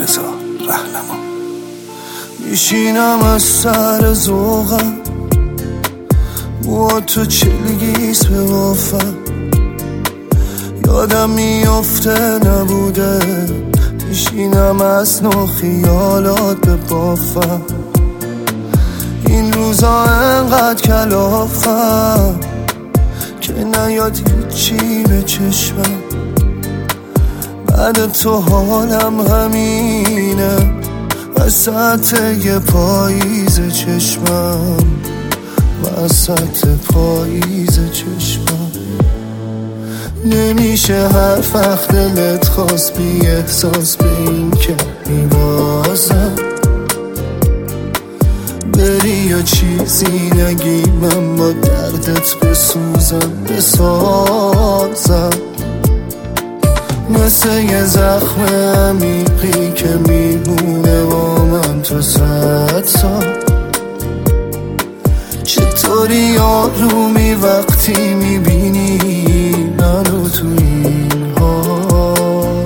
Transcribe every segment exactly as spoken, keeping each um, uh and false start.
رضا رهنما. میشینم از سر ذوقم، با تو چلگیست به وافم. یادم میفته نبوده، میشینم از نو خیالات به بافم. این روزا انقدر کلافم که نیاد هیچی به چشمم. بعد تو حالم همینه، وسط یه پاییز چشمم، وسط پاییز چشمم. نمیشه هر وقت دلت خواست بی احساس به این که میبازم. بری یا چیزی نگی من با دردت بسوزم بسازم. مثل یه زخم عمیقی که میمونه با من تو صد سال. چطوری آرومی وقتی میبینی منو تو این حال.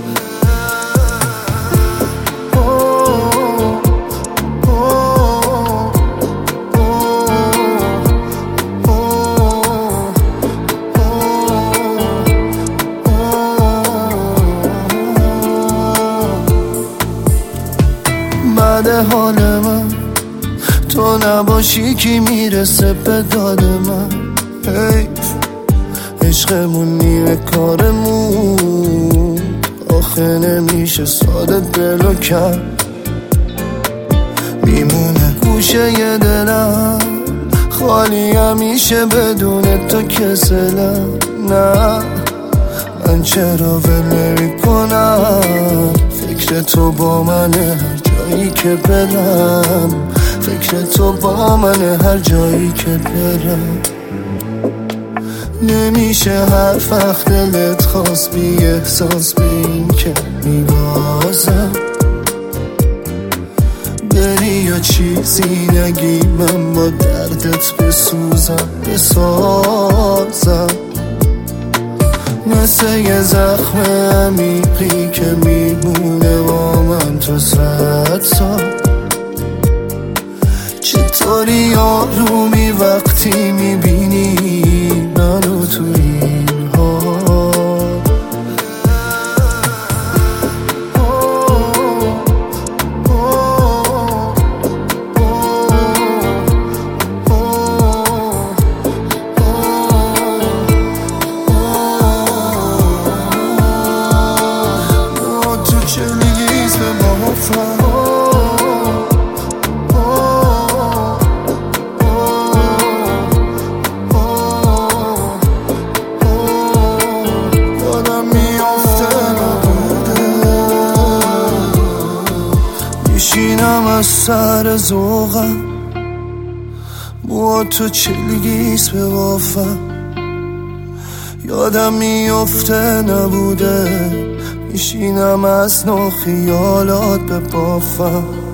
بعد حال من تو نباشی کی میرسه به داد من. حیف عشقمون نیمه کارمون، آخه نمیشه ساده دلو کرد. میمونه گوشه ی دلم خالی همیشه بدون تو کسلم. نه من چرا ول نمی کنم، فکر تو با منه هر جایی که برم. فکر تو با منه هر جایی که برم. نمیشه هر وقت دلت خواست بی احساس به این که میبازم. بری یا چیزی نگی من با دردت بسوزم بسازم. مثل یه زخم عمیقی که میمونه با من تو صد سال. چطوری آرومی وقتی میبینی منو تو این حال. تو چلگیست به بافم. میشینم از سر ذوقم، با تو چلگیست به وافم. یادم میفته نبوده، میشینم از نو خیالات به بافم.